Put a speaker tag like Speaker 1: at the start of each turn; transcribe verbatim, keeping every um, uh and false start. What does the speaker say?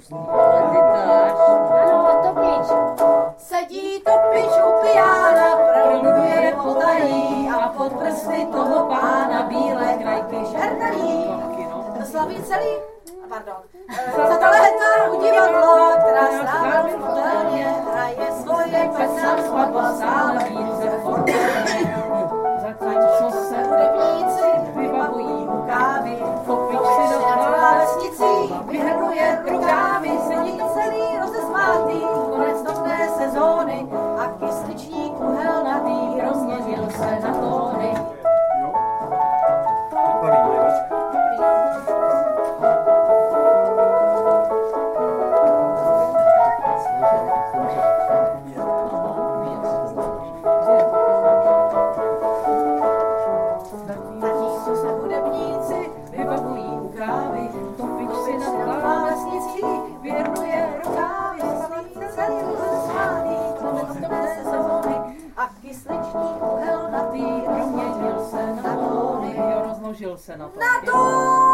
Speaker 1: Ano, topič.
Speaker 2: Sedí topič u pijána, promluvě potají a pod prsty toho pána bílé krajky žernají. Slaví celý, pardon, za ta léta u divadla, která stála v fotelně, hraje svoje pesna svatba stále více fortelně. Zatímco se hudebníci vybavují u kávy, topič si na klávesnicí vyhrnuje rukávy, sedí celý rozesmátý, konec topné sezóny a kysličník uhelnatý rozněžil se na tóny.
Speaker 3: Rozložil se na to.
Speaker 2: Na to!